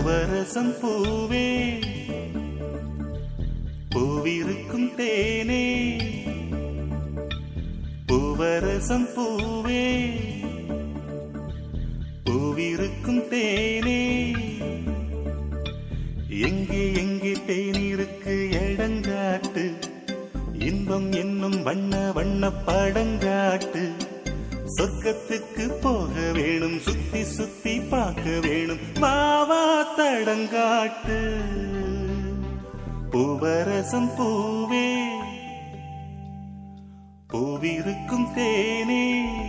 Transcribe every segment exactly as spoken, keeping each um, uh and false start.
பூவரசம் பூவே பூவிருக்கும் தேனே பூவரசம் பூவே பூவிருக்கும் தேனே எங்கே எங்கே தேனிருக்கு எடங்காட்டு இன்பம் என்னும் வண்ண வண்ண படங்காட்டு சொர்க்கத்துக்கு போக வேணும் சுத்தி சுத்தி பார்க்க வேணும் மாவா தடங்காட்டு பூவரசம் பூவே பூவிருக்கும் தேனே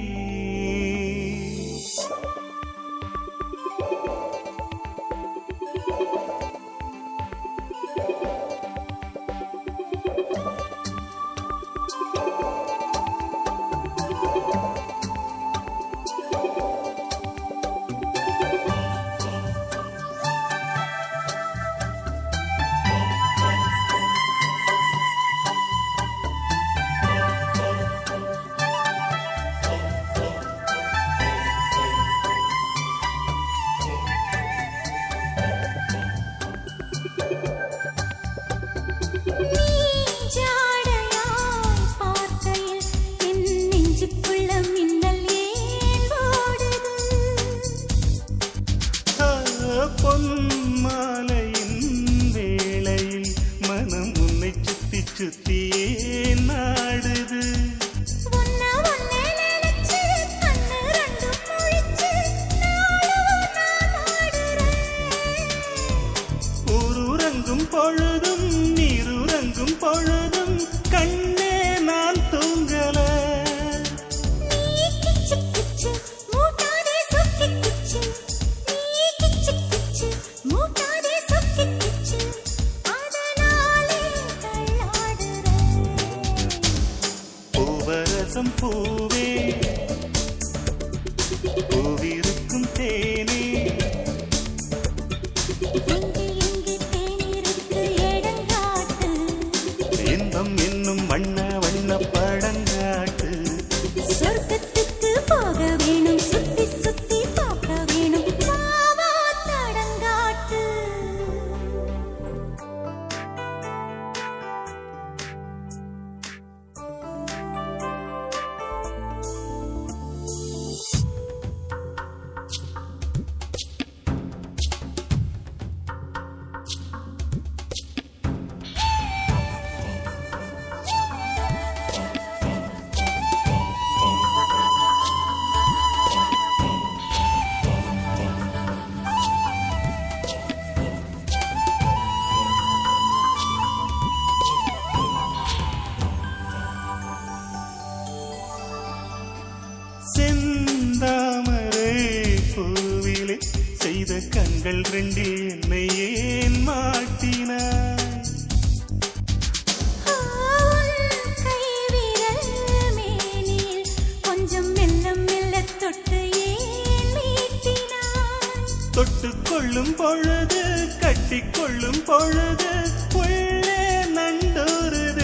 பொன்மாலையின் வேளையில் மனம் உன்னை சுத்தி சுத்தியே நாடுது ஊருறங்கும் பொழுதும் நீருறங்கும் பொழுதும் கண்ணே நான் தூங்கல பூவரசம் பூவே பூவிருக்கும் தேனே இன்பம் என்னும் வண்ண வண்ண படங்காட்டு சொர்க்கத்துக்கு போக வேணும் சுத்தி சுத்தி பார்க்க வேணும் மாவா தடங்காட்டு செந்தாமரை பூவிலே செய்த கண்கள் ரெண்டில் என்னை ஏன் மாட்டினாய் கொஞ்சம் மெல்ல மெல்ல தொட்டு ஏன் மீட்டினாய் தொட்டு கொள்ளும் பொழுது கட்டி கொள்ளும் பொழுது உள்ளே நண்டோருது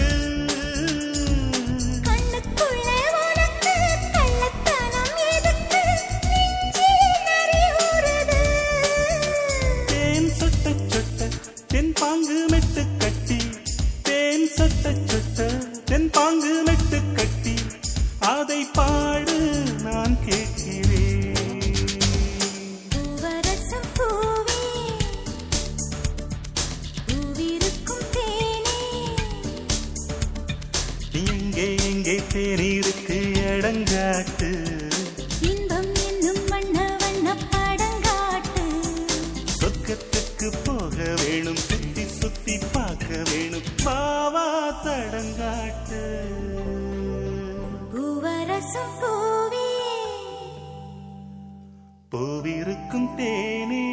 தென் பாங்கு மெட்டு கட்டி தேன் சொட்ட சொட்ட தென் பாங்கு மெட்டு கட்டி அதை பாடு நான் கேட்கிறேன் பூவரசம் பூவே பூவிருக்கும் தேனே எங்கே எங்கே தேனிருக்கு எடங்காட்டு இன்பம் என்னும் வண்ண வண்ண படங்காட்டு சொர்க்கத்துக்கு போக வேணும் சுத்தி சுத்தி பார்க்க வேணும் மாவா தடங்காட்டு பூவரசம் பூவே பூவிருக்கும் தேனே